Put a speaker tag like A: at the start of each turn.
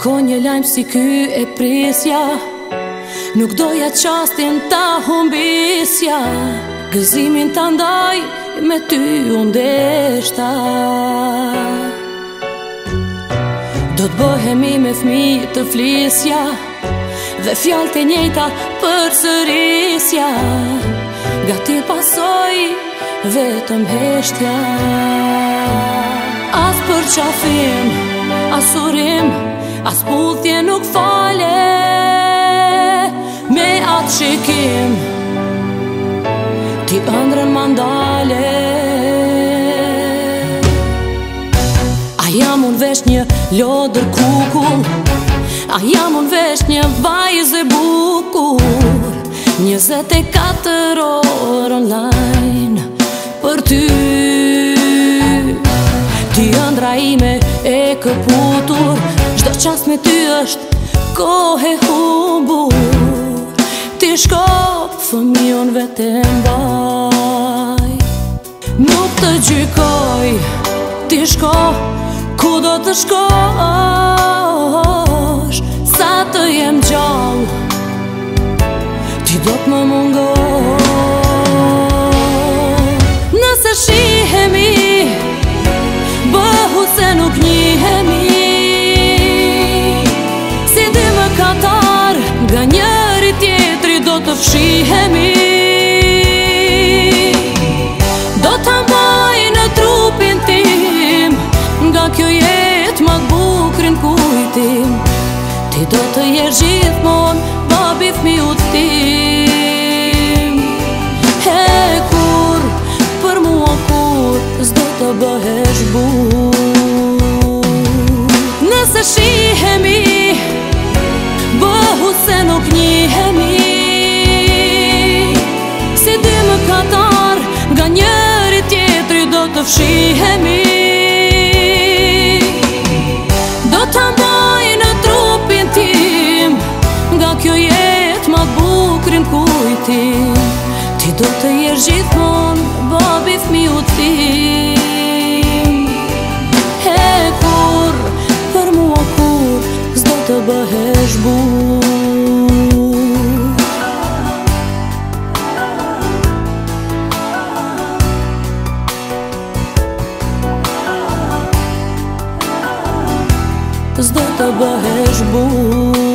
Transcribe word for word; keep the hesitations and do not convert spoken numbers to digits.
A: Ko një lajmë si ky e prisja, nuk doja qastin ta humbisja. Gëzimin ta ndaj me ty undeshta. Do t'bohemi me fmi të flisja, dhe fjallë të njejta për sërisja. Gati pasoj vetëm heshtja. As për qafim, as urim, as puthje nuk fale. Me atë shikim ti ëndrën mandale. A jam unë vesh një lodër kukull, a jam unë vesh një vajzë e bukur. Njëzet e katër orë online për ty. Ti ëndra ime e këputur, çdo qast me ty është kohë e humbur. Ti shko, fëmijën vete mbaj, nuk të gjykoj. Ti shko, ku do të shkosh, sa të jem gjallë, ti do të më mungosh. Nëse shihemi, bëhu se nuk njihemi. Si dy më katar, nga njëri tjetri do të fshihemi. Do të mbaj në trupin tim, nga kjo jetë ma t'bukrin kujtim. Ti do të jesh gjithmon babi fmiut tim. E kur, për mua kur, s'do të bëhesh burr. Nëse shihemi, bëhu se nuk njihemi. Si dy më katar, nga njëri tjetri do të fshihemi. Do të mbaj në trupin tim, nga kjo jetë ma t'bukrin kujtim. Ti do të jesh gjithmon babi fmiut tim. E kur, për mua kur, s'do të bëhesh burr. S'do të bëhesh burr.